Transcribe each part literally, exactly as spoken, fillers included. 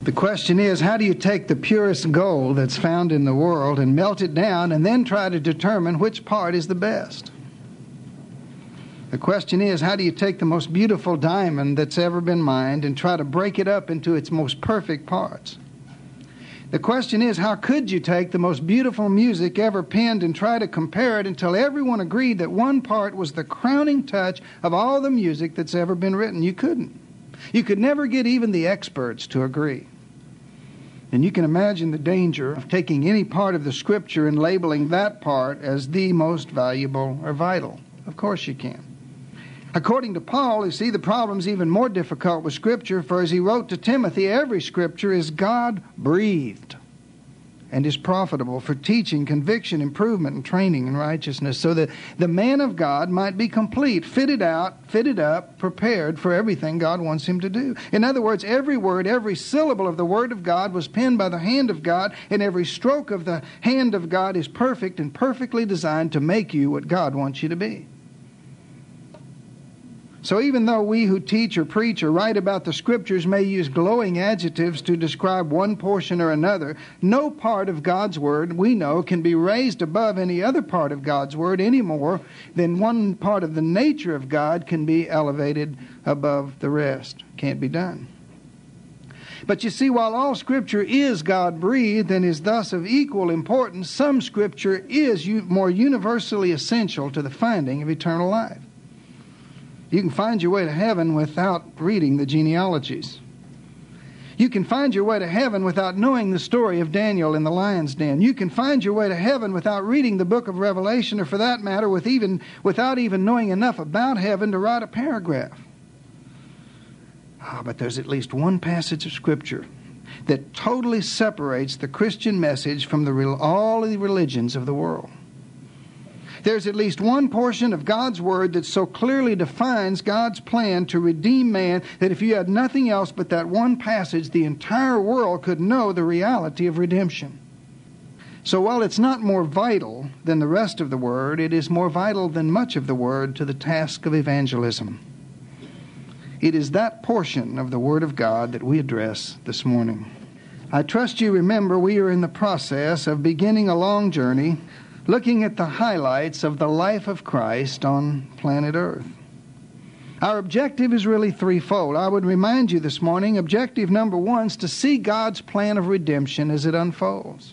The question is, how do you take the purest gold that's found in the world and melt it down and then try to determine which part is the best? The question is, how do you take the most beautiful diamond that's ever been mined and try to break it up into its most perfect parts? The question is, how could you take the most beautiful music ever penned and try to compare it until everyone agreed that one part was the crowning touch of all the music that's ever been written? You couldn't. You could never get even the experts to agree. And you can imagine the danger of taking any part of the Scripture and labeling that part as the most valuable or vital. Of course you can. According to Paul, you see, the problem's even more difficult with Scripture, for as he wrote to Timothy, every Scripture is God-breathed and is profitable for teaching, conviction, improvement, and training in righteousness, so that the man of God might be complete, fitted out, fitted up, prepared for everything God wants him to do. In other words, every word, every syllable of the Word of God was penned by the hand of God, and every stroke of the hand of God is perfect and perfectly designed to make you what God wants you to be. So even though we who teach or preach or write about the Scriptures may use glowing adjectives to describe one portion or another, no part of God's Word, we know, can be raised above any other part of God's Word any more than one part of the nature of God can be elevated above the rest. Can't be done. But you see, while all Scripture is God-breathed and is thus of equal importance, some Scripture is more universally essential to the finding of eternal life. You can find your way to heaven without reading the genealogies. You can find your way to heaven without knowing the story of Daniel in the lion's den. You can find your way to heaven without reading the book of Revelation, or for that matter, with even, without even knowing enough about heaven to write a paragraph. Ah, but there's at least one passage of Scripture that totally separates the Christian message from the, all of the religions of the world. There's at least one portion of God's Word that so clearly defines God's plan to redeem man that if you had nothing else but that one passage, the entire world could know the reality of redemption. So while it's not more vital than the rest of the Word, it is more vital than much of the Word to the task of evangelism. It is that portion of the Word of God that we address this morning. I trust you remember we are in the process of beginning a long journey looking at the highlights of the life of Christ on planet Earth. Our objective is really threefold. I would remind you this morning, objective number one is to see God's plan of redemption as it unfolds.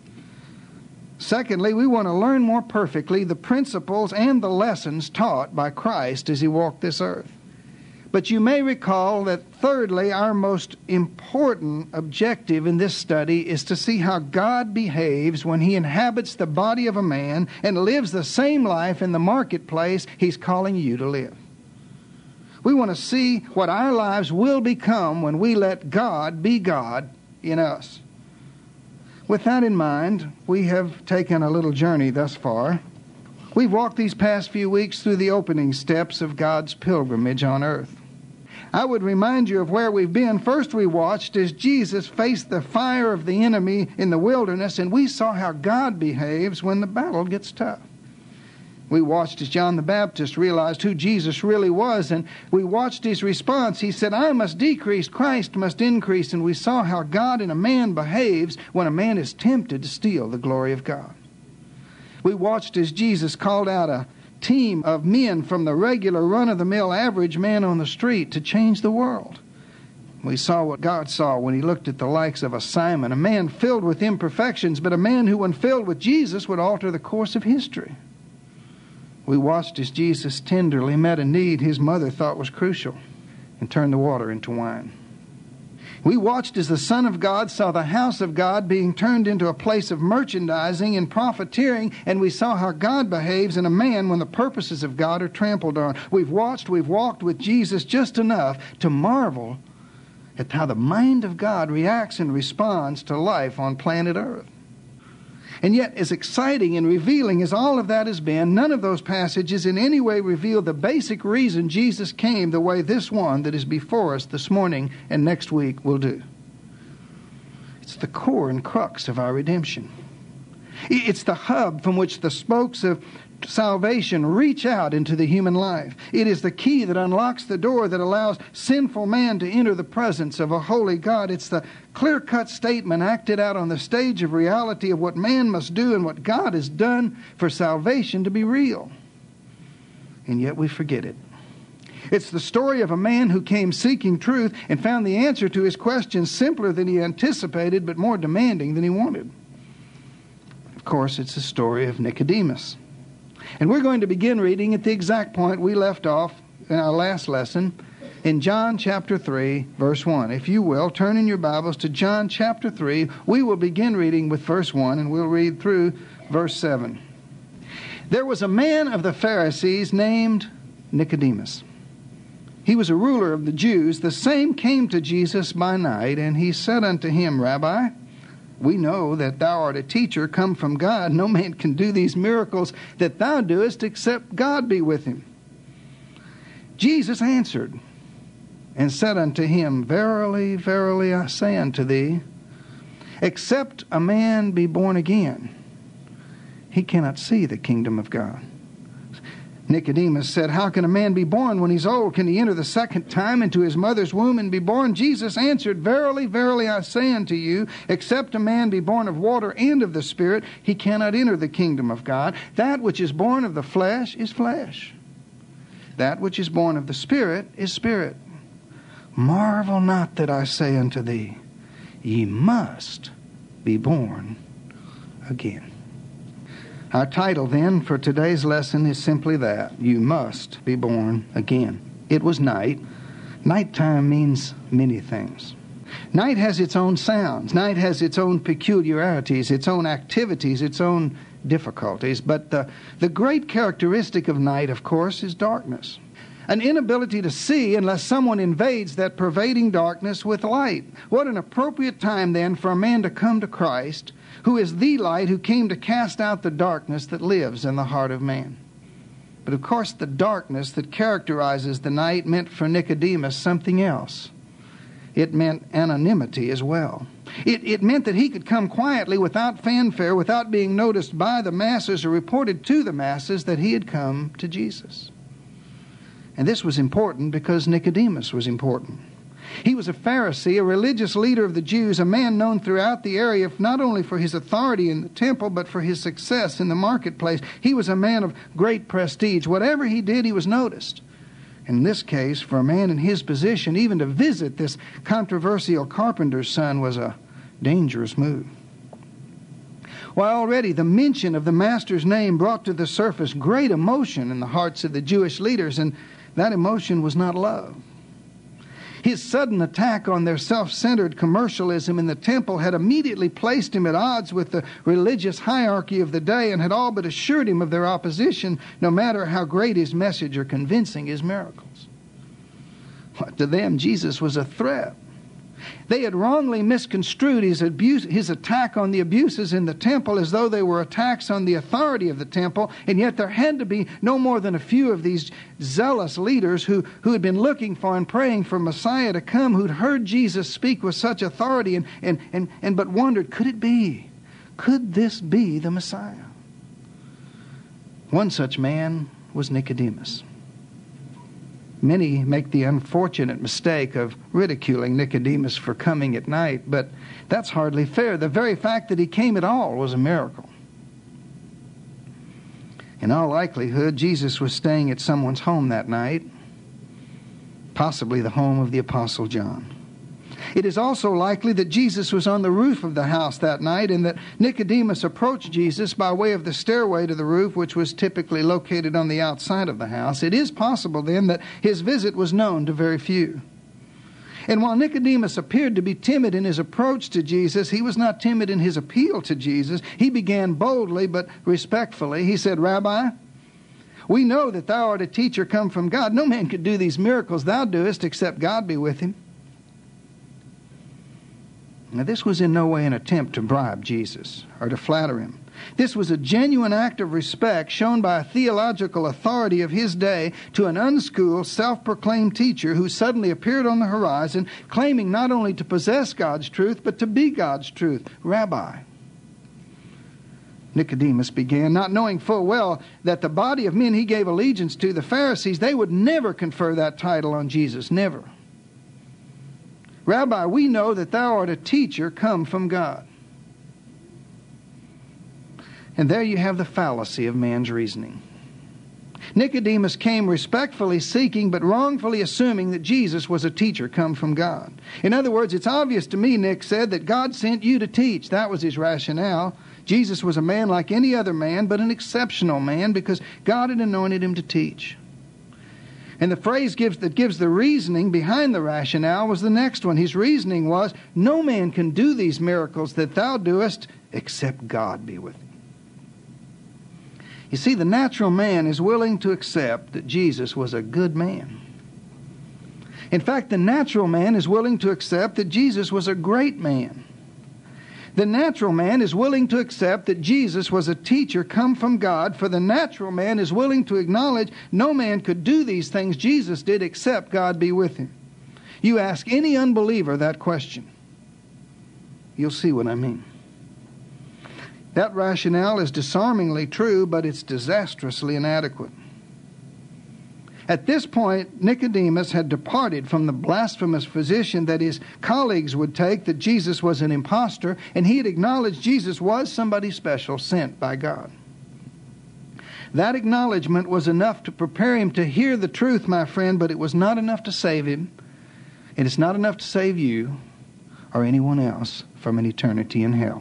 Secondly, we want to learn more perfectly the principles and the lessons taught by Christ as he walked this earth. But you may recall that thirdly, our most important objective in this study is to see how God behaves when he inhabits the body of a man and lives the same life in the marketplace he's calling you to live. We want to see what our lives will become when we let God be God in us. With that in mind, we have taken a little journey thus far. We've walked these past few weeks through the opening steps of God's pilgrimage on earth. I would remind you of where we've been. First, we watched as Jesus faced the fire of the enemy in the wilderness, and we saw how God behaves when the battle gets tough. We watched as John the Baptist realized who Jesus really was, and we watched his response. He said, "I must decrease, Christ must increase," and we saw how God in a man behaves when a man is tempted to steal the glory of God. We watched as Jesus called out a team of men from the regular run-of-the-mill average man on the street to change the world. We saw what God saw when he looked at the likes of a Simon, a man filled with imperfections, but a man who, when filled with Jesus, would alter the course of history. We watched as Jesus tenderly met a need his mother thought was crucial and turned the water into wine. We watched as the Son of God saw the house of God being turned into a place of merchandising and profiteering, and we saw how God behaves in a man when the purposes of God are trampled on. We've watched, we've walked with Jesus just enough to marvel at how the mind of God reacts and responds to life on planet Earth. And yet, as exciting and revealing as all of that has been, none of those passages in any way reveal the basic reason Jesus came the way this one that is before us this morning and next week will do. It's the core and crux of our redemption. It's the hub from which the spokes of salvation reach out into the human life. It is the key that unlocks the door that allows sinful man to enter the presence of a holy God. It's the clear-cut statement acted out on the stage of reality of what man must do and what God has done for salvation to be real. And yet we forget it. It's the story of a man who came seeking truth and found the answer to his questions simpler than he anticipated, but more demanding than he wanted. Of course, it's the story of Nicodemus. And we're going to begin reading at the exact point we left off in our last lesson in John chapter three, verse one. If you will, turn in your Bibles to John chapter three. We will begin reading with verse one, and we'll read through verse seven. There was a man of the Pharisees named Nicodemus. He was a ruler of the Jews. The same came to Jesus by night, and he said unto him, Rabbi, we know that thou art a teacher come from God. No man can do these miracles that thou doest except God be with him. Jesus answered and said unto him, Verily, verily, I say unto thee, except a man be born again, he cannot see the kingdom of God. Nicodemus said, How can a man be born when he's old? Can he enter the second time into his mother's womb and be born? Jesus answered, Verily, verily, I say unto you, except a man be born of water and of the Spirit, he cannot enter the kingdom of God. That which is born of the flesh is flesh. That which is born of the Spirit is spirit. Marvel not that I say unto thee, ye must be born again. Our title then for today's lesson is simply that. You must be born again. It was night. Nighttime means many things. Night has its own sounds. Night has its own peculiarities, its own activities, its own difficulties. But the, the great characteristic of night, of course, is darkness. An inability to see unless someone invades that pervading darkness with light. What an appropriate time then for a man to come to Christ, who is the light, who came to cast out the darkness that lives in the heart of man. But of course the darkness that characterizes the night meant for Nicodemus something else. It meant anonymity as well. It, it meant that he could come quietly without fanfare, without being noticed by the masses or reported to the masses that he had come to Jesus. And this was important because Nicodemus was important. He was a Pharisee, a religious leader of the Jews, a man known throughout the area not only for his authority in the temple, but for his success in the marketplace. He was a man of great prestige. Whatever he did, he was noticed. In this case, for a man in his position, even to visit this controversial carpenter's son was a dangerous move. While already the mention of the Master's name brought to the surface great emotion in the hearts of the Jewish leaders, and that emotion was not love. His sudden attack on their self-centered commercialism in the temple had immediately placed him at odds with the religious hierarchy of the day and had all but assured him of their opposition, no matter how great his message or convincing his miracles. But to them, Jesus was a threat. They had wrongly misconstrued his abuse, his attack on the abuses in the temple as though they were attacks on the authority of the temple, and yet there had to be no more than a few of these zealous leaders who, who had been looking for and praying for Messiah to come, who'd heard Jesus speak with such authority and, and, and, and but wondered, could it be? Could this be the Messiah? One such man was Nicodemus. Many make the unfortunate mistake of ridiculing Nicodemus for coming at night, but that's hardly fair. The very fact that he came at all was a miracle. In all likelihood, Jesus was staying at someone's home that night, possibly the home of the Apostle John. It is also likely that Jesus was on the roof of the house that night and that Nicodemus approached Jesus by way of the stairway to the roof, which was typically located on the outside of the house. It is possible then that his visit was known to very few. And while Nicodemus appeared to be timid in his approach to Jesus, he was not timid in his appeal to Jesus. He began boldly but respectfully. He said, Rabbi, we know that thou art a teacher come from God. No man could do these miracles thou doest except God be with him. Now, this was in no way an attempt to bribe Jesus or to flatter him. This was a genuine act of respect shown by a theological authority of his day to an unschooled, self-proclaimed teacher who suddenly appeared on the horizon, claiming not only to possess God's truth, but to be God's truth. Rabbi. Nicodemus began, not knowing full well that the body of men he gave allegiance to, the Pharisees, they would never confer that title on Jesus, never. Rabbi, we know that thou art a teacher come from God. And there you have the fallacy of man's reasoning. Nicodemus came respectfully seeking but wrongfully assuming that Jesus was a teacher come from God. In other words, it's obvious to me, Nick said, that God sent you to teach. That was his rationale. Jesus was a man like any other man, but an exceptional man because God had anointed him to teach. And the phrase gives, that gives the reasoning behind the rationale was the next one. His reasoning was, no man can do these miracles that thou doest except God be with him. You see, the natural man is willing to accept that Jesus was a good man. In fact, the natural man is willing to accept that Jesus was a great man. The natural man is willing to accept that Jesus was a teacher come from God, for the natural man is willing to acknowledge no man could do these things Jesus did except God be with him. You ask any unbeliever that question, you'll see what I mean. That rationale is disarmingly true, but it's disastrously inadequate. At this point, Nicodemus had departed from the blasphemous position that his colleagues would take that Jesus was an impostor, and he had acknowledged Jesus was somebody special sent by God. That acknowledgement was enough to prepare him to hear the truth, my friend, but it was not enough to save him, and it's not enough to save you or anyone else from an eternity in hell.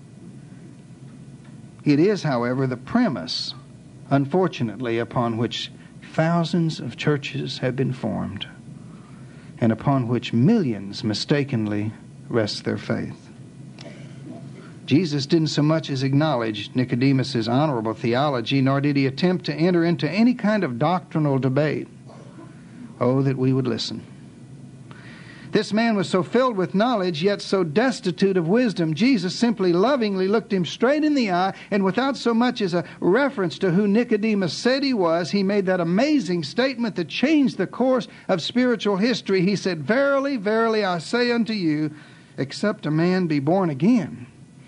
It is, however, the premise, unfortunately, upon which thousands of churches have been formed and upon which millions mistakenly rest their faith. Jesus didn't so much as acknowledge Nicodemus's honorable theology, nor did he attempt to enter into any kind of doctrinal debate. Oh, that we would listen. This man was so filled with knowledge, yet so destitute of wisdom. Jesus simply lovingly looked him straight in the eye, and without so much as a reference to who Nicodemus said he was, he made that amazing statement that changed the course of spiritual history. He said, "Verily, verily, I say unto you, except a man be born again,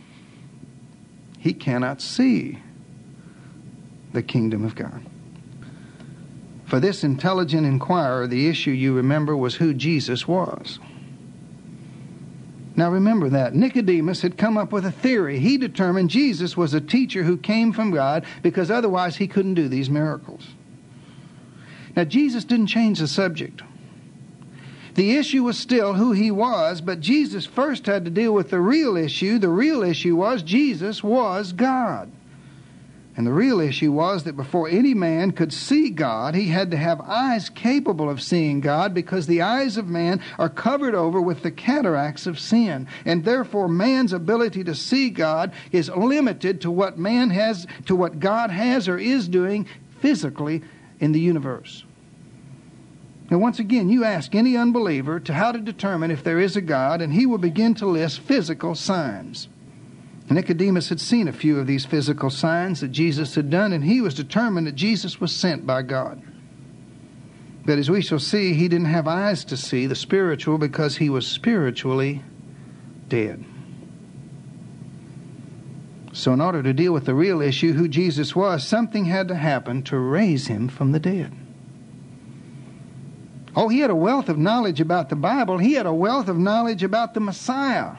he cannot see the kingdom of God." For this intelligent inquirer, the issue, you remember, was who Jesus was. Now remember that. Nicodemus had come up with a theory. He determined Jesus was a teacher who came from God because otherwise he couldn't do these miracles. Now Jesus didn't change the subject. The issue was still who he was, but Jesus first had to deal with the real issue. The real issue was Jesus was God. And the real issue was that before any man could see God, he had to have eyes capable of seeing God, because the eyes of man are covered over with the cataracts of sin. And therefore man's ability to see God is limited to what man has, to what God has or is doing physically in the universe. Now once again, you ask any unbeliever to how to determine if there is a God, and he will begin to list physical signs. Nicodemus had seen a few of these physical signs that Jesus had done, and he was determined that Jesus was sent by God. But as we shall see, he didn't have eyes to see the spiritual because he was spiritually dead. So in order to deal with the real issue, who Jesus was, something had to happen to raise him from the dead. Oh, he had a wealth of knowledge about the Bible. He had a wealth of knowledge about the Messiah.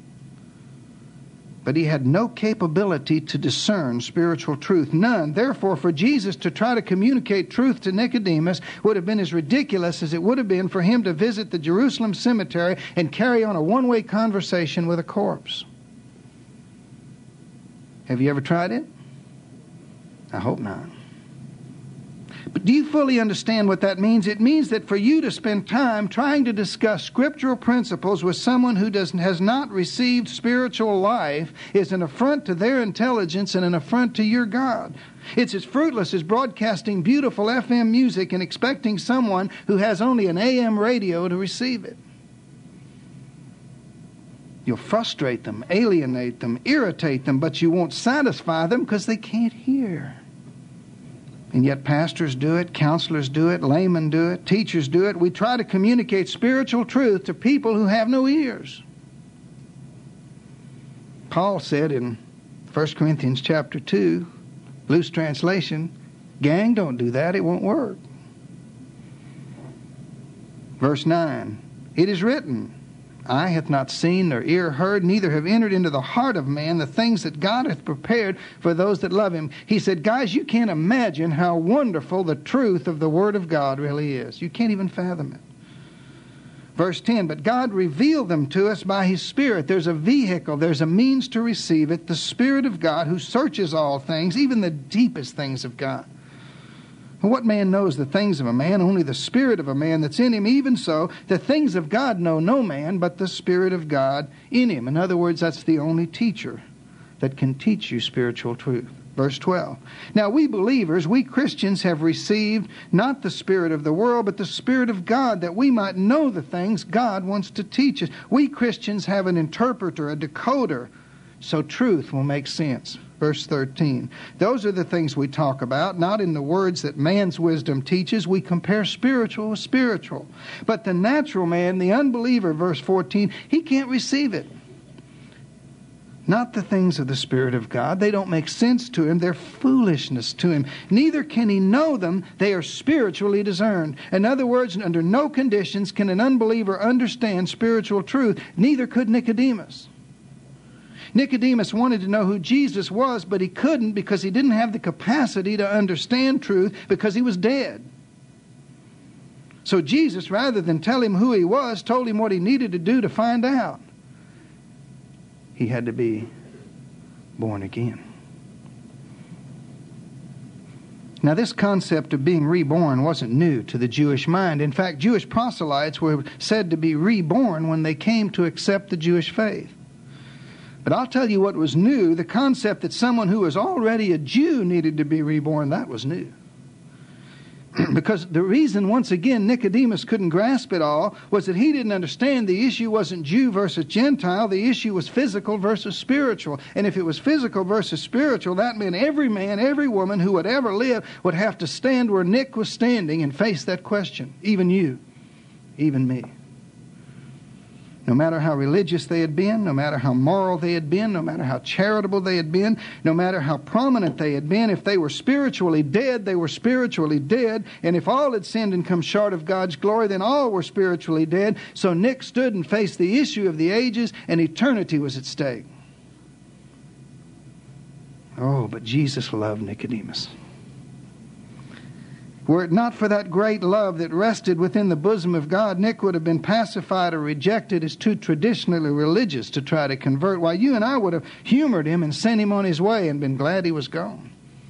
But he had no capability to discern spiritual truth. None. Therefore, for Jesus to try to communicate truth to Nicodemus would have been as ridiculous as it would have been for him to visit the Jerusalem cemetery and carry on a one-way conversation with a corpse. Have you ever tried it? I hope not. But do you fully understand what that means? It means that for you to spend time trying to discuss scriptural principles with someone who does, has not received spiritual life is an affront to their intelligence and an affront to your God. It's as fruitless as broadcasting beautiful F M music and expecting someone who has only an A M radio to receive it. You'll frustrate them, alienate them, irritate them, but you won't satisfy them because they can't hear. And yet pastors do it, counselors do it, laymen do it, teachers do it. We try to communicate spiritual truth to people who have no ears. Paul said in First Corinthians chapter two, loose translation, gang, don't do that. It won't work. Verse nine, it is written, eye hath not seen, nor ear heard, neither have entered into the heart of man the things that God hath prepared for those that love him. He said, guys, you can't imagine how wonderful the truth of the Word of God really is. You can't even fathom it. Verse ten, but God revealed them to us by His Spirit. There's a vehicle, there's a means to receive it, the Spirit of God who searches all things, even the deepest things of God. What man knows the things of a man? Only the Spirit of a man that's in him. Even so, the things of God know no man but the Spirit of God in him. In other words, that's the only teacher that can teach you spiritual truth. Verse twelve. Now we believers, we Christians have received not the spirit of the world, but the Spirit of God, that we might know the things God wants to teach us. We Christians have an interpreter, a decoder, so truth will make sense. Verse thirteen. Those are the things we talk about, not in the words that man's wisdom teaches. We compare spiritual with spiritual. But the natural man, the unbeliever, verse fourteen, he can't receive it. Not the things of the Spirit of God. They don't make sense to him. They're foolishness to him. Neither can he know them. They are spiritually discerned. In other words, under no conditions can an unbeliever understand spiritual truth. Neither could Nicodemus. Nicodemus wanted to know who Jesus was, but he couldn't because he didn't have the capacity to understand truth because he was dead. So Jesus, rather than tell him who he was, told him what he needed to do to find out. He had to be born again. Now, this concept of being reborn wasn't new to the Jewish mind. In fact, Jewish proselytes were said to be reborn when they came to accept the Jewish faith. But I'll tell you what was new. The concept that someone who was already a Jew needed to be reborn, that was new. Because the reason, once again, Nicodemus couldn't grasp it all was that he didn't understand the issue wasn't Jew versus Gentile. The issue was physical versus spiritual. And if it was physical versus spiritual, that meant every man, every woman who would ever live would have to stand where Nick was standing and face that question. Even you. Even me. No matter how religious they had been, no matter how moral they had been, no matter how charitable they had been, no matter how prominent they had been, if they were spiritually dead, they were spiritually dead. And if all had sinned and come short of God's glory, then all were spiritually dead. So Nick stood and faced the issue of the ages, and eternity was at stake. Oh, but Jesus loved Nicodemus. Were it not for that great love that rested within the bosom of God, Nick would have been pacified or rejected as too traditionally religious to try to convert, while you and I would have humored him and sent him on his way and been glad he was gone.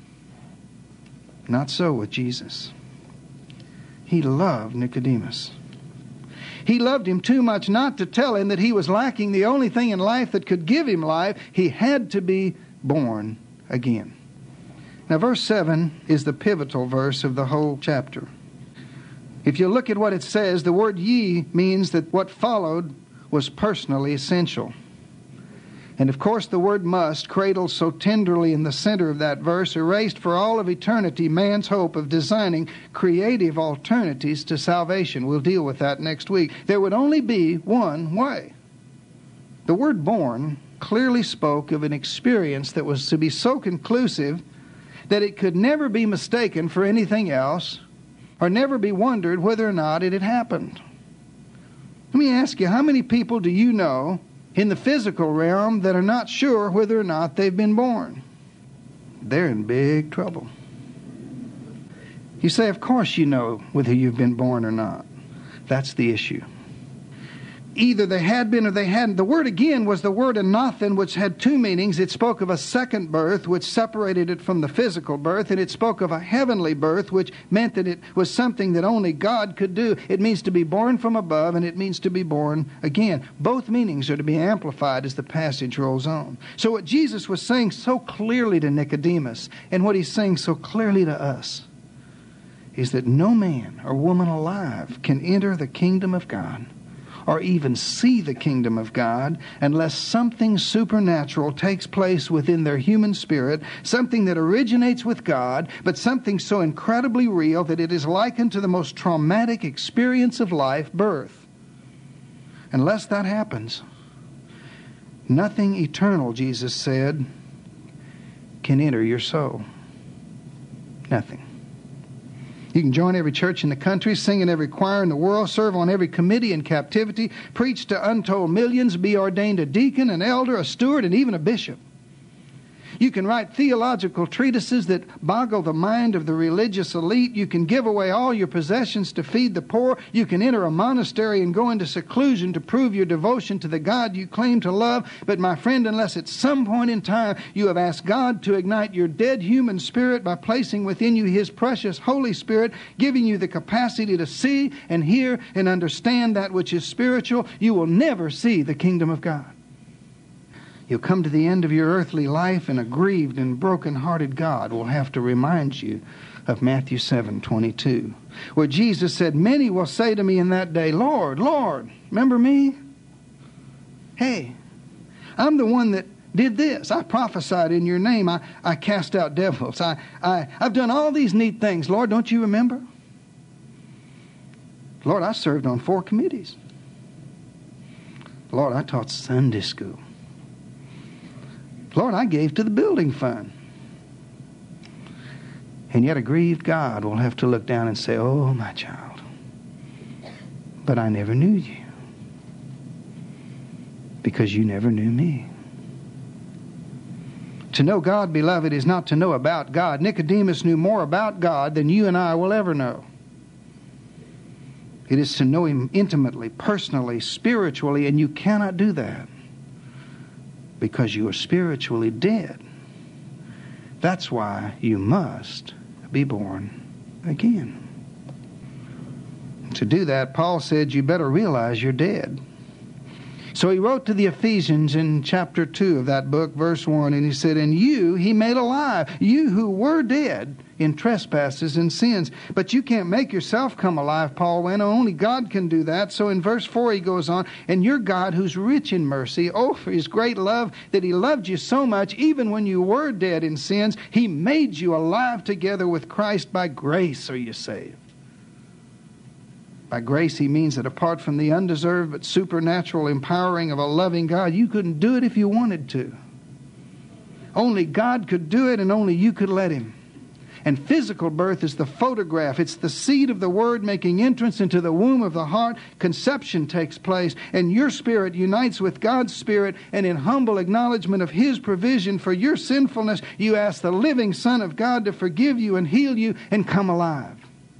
Not so with Jesus. He loved Nicodemus. He loved him too much not to tell him that he was lacking the only thing in life that could give him life. He had to be born again. Now, verse seven is the pivotal verse of the whole chapter. If you look at what it says, the word ye means that what followed was personally essential. And of course, the word must, cradled so tenderly in the center of that verse, erased for all of eternity man's hope of designing creative alternatives to salvation. We'll deal with that next week. There would only be one way. The word born clearly spoke of an experience that was to be so conclusive that it could never be mistaken for anything else, or never be wondered whether or not it had happened. Let me ask you, how many people do you know in the physical realm that are not sure whether or not they've been born? They're in big trouble. You say, of course you know whether you've been born or not. That's the issue. Either they had been or they hadn't. The word again was the word anathen, which had two meanings. It spoke of a second birth, which separated it from the physical birth, and it spoke of a heavenly birth, which meant that it was something that only God could do. It means to be born from above, and it means to be born again. Both meanings are to be amplified as the passage rolls on. So what Jesus was saying so clearly to Nicodemus, and what he's saying so clearly to us, is that no man or woman alive can enter the kingdom of God or even see the kingdom of God unless something supernatural takes place within their human spirit, something that originates with God, but something so incredibly real that it is likened to the most traumatic experience of life, birth. Unless that happens, nothing eternal, Jesus said, can enter your soul? Nothing. You can join every church in the country, sing in every choir in the world, serve on every committee in captivity, preach to untold millions, be ordained a deacon, an elder, a steward, and even a bishop. You can write theological treatises that boggle the mind of the religious elite. You can give away all your possessions to feed the poor. You can enter a monastery and go into seclusion to prove your devotion to the God you claim to love. But my friend, unless at some point in time you have asked God to ignite your dead human spirit by placing within you His precious Holy Spirit, giving you the capacity to see and hear and understand that which is spiritual, you will never see the kingdom of God. You'll come to the end of your earthly life, and a grieved and broken-hearted God will have to remind you of Matthew seven twenty-two, where Jesus said, "Many will say to me in that day, 'Lord, Lord,'" remember me? "Hey, I'm the one that did this. I prophesied in your name. I, I cast out devils. I, I, I've done all these neat things. Lord, don't you remember? Lord, I served on four committees. Lord, I taught Sunday school. Lord, I gave to the building fund." And yet a grieved God will have to look down and say, "Oh, my child, but I never knew you because you never knew me." To know God, beloved, is not to know about God. Nicodemus knew more about God than you and I will ever know. It is to know Him intimately, personally, spiritually, and you cannot do that because you are spiritually dead. That's why you must be born again. To do that, Paul said, you better realize you're dead. So he wrote to the Ephesians in chapter two of that book, verse one, and he said, "And you He made alive, you who were dead in trespasses and sins." But you can't make yourself come alive, Paul went on. Only God can do that. So in verse four he goes on, "And your God who's rich in mercy, oh, for His great love, that He loved you so much, even when you were dead in sins, He made you alive together with Christ. By grace are you saved." By grace, he means that apart from the undeserved but supernatural empowering of a loving God, you couldn't do it if you wanted to. Only God could do it, and only you could let Him. And physical birth is the photograph. It's the seed of the Word making entrance into the womb of the heart. Conception takes place, and your spirit unites with God's Spirit, and in humble acknowledgement of His provision for your sinfulness, you ask the living Son of God to forgive you and heal you and come alive.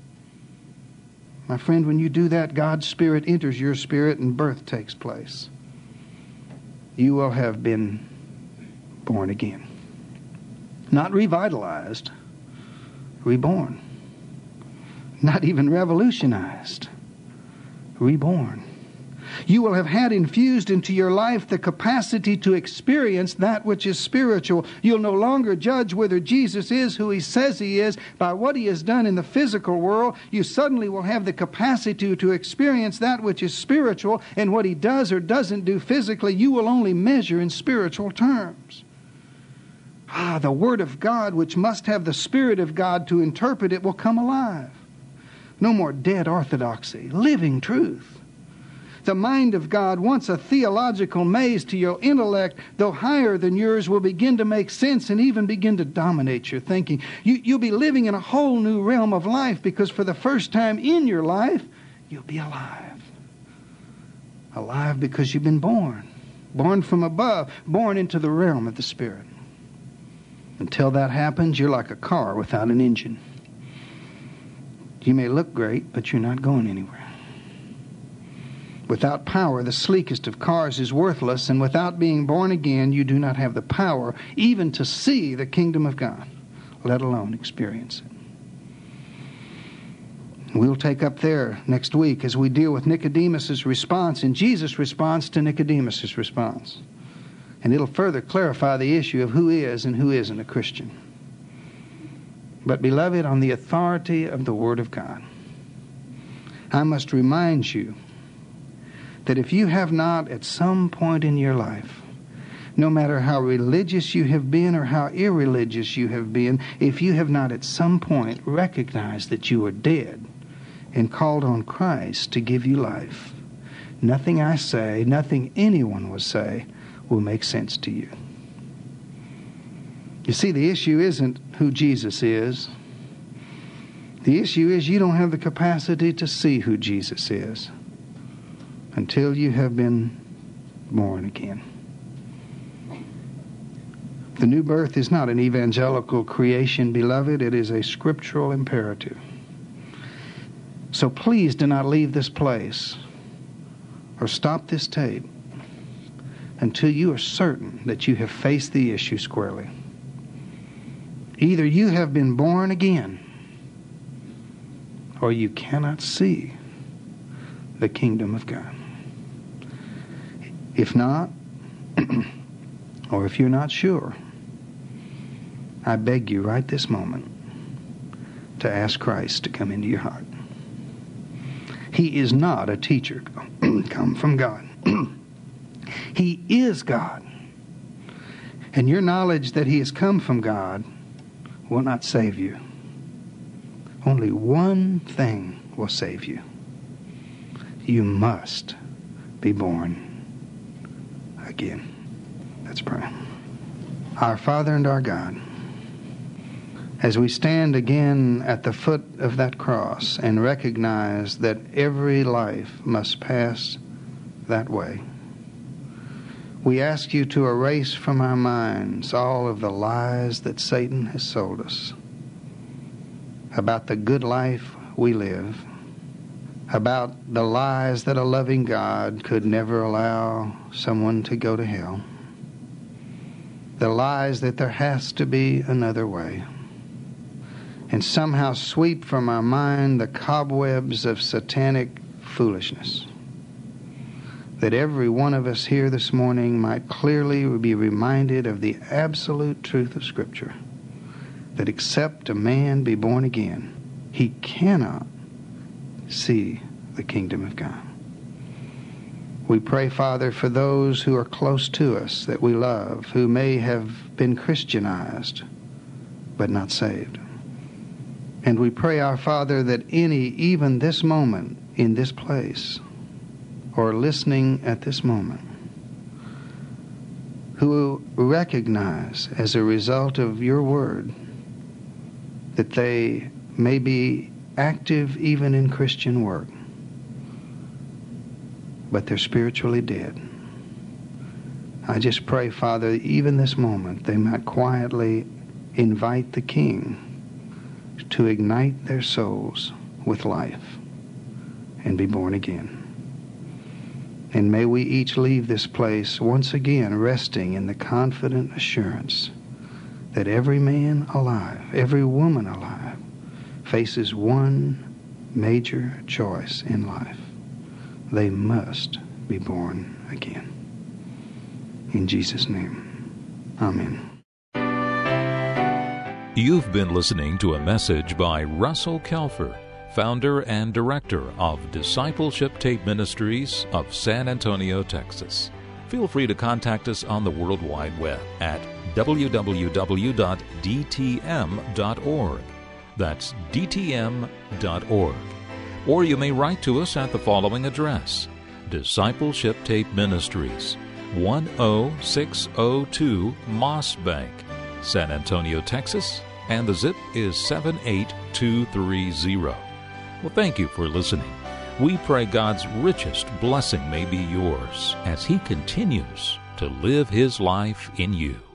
My friend, when you do that, God's Spirit enters your spirit and birth takes place. You will have been born again. Not revitalized, reborn. Not even revolutionized, reborn. You will have had infused into your life the capacity to experience that which is spiritual. You'll no longer judge whether Jesus is who He says He is by what He has done in the physical world. You suddenly will have the capacity to experience that which is spiritual, and what He does or doesn't do physically, you will only measure in spiritual terms. Ah, the Word of God, which must have the Spirit of God to interpret it, will come alive. No more dead orthodoxy, living truth. The mind of God, once a theological maze to your intellect, though higher than yours, will begin to make sense and even begin to dominate your thinking. You, you'll be living in a whole new realm of life, because for the first time in your life, you'll be alive. Alive because you've been born. Born from above. Born into the realm of the Spirit. Until that happens, you're like a car without an engine. You may look great, but you're not going anywhere. Without power, the sleekest of cars is worthless, and without being born again, you do not have the power even to see the kingdom of God, let alone experience it. We'll take up there next week as we deal with Nicodemus' response and Jesus' response to Nicodemus' response. And it'll further clarify the issue of who is and who isn't a Christian. But, beloved, on the authority of the Word of God, I must remind you that if you have not at some point in your life, no matter how religious you have been or how irreligious you have been, if you have not at some point recognized that you are dead and called on Christ to give you life, nothing I say, nothing anyone will say, will make sense to you. You see, the issue isn't who Jesus is. The issue is you don't have the capacity to see who Jesus is until you have been born again. The new birth is not an evangelical creation, beloved. It is a scriptural imperative. So please do not leave this place or stop this tape until you are certain that you have faced the issue squarely. Either you have been born again, or you cannot see the kingdom of God. If not, or if you're not sure, I beg you right this moment to ask Christ to come into your heart. He is not a teacher come from God. He is God. And your knowledge that He has come from God will not save you. Only one thing will save you. You must be born again. Let's pray. Our Father and our God, as we stand again at the foot of that cross and recognize that every life must pass that way, we ask you to erase from our minds all of the lies that Satan has sold us about the good life we live, about the lies that a loving God could never allow someone to go to hell, the lies that there has to be another way, and somehow sweep from our mind the cobwebs of satanic foolishness, that every one of us here this morning might clearly be reminded of the absolute truth of Scripture, that except a man be born again, he cannot see the kingdom of God. We pray, Father, for those who are close to us that we love, who may have been Christianized but not saved. And we pray, our Father, that any, even this moment, in this place, or listening at this moment, who recognize as a result of your word that they may be active even in Christian work, but they're spiritually dead. I just pray, Father, even this moment they might quietly invite the King to ignite their souls with life and be born again. And may we each leave this place once again resting in the confident assurance that every man alive, every woman alive, faces one major choice in life. They must be born again. In Jesus' name, amen. You've been listening to a message by Russell Kelfer, founder and director of Discipleship Tape Ministries of San Antonio, Texas. Feel free to contact us on the World Wide Web at w w w dot d t m dot org. That's d t m dot org. Or you may write to us at the following address: Discipleship Tape Ministries, one oh six oh two Moss Bank, San Antonio, Texas, and the zip is seven eight two three zero. Well, thank you for listening. We pray God's richest blessing may be yours as He continues to live His life in you.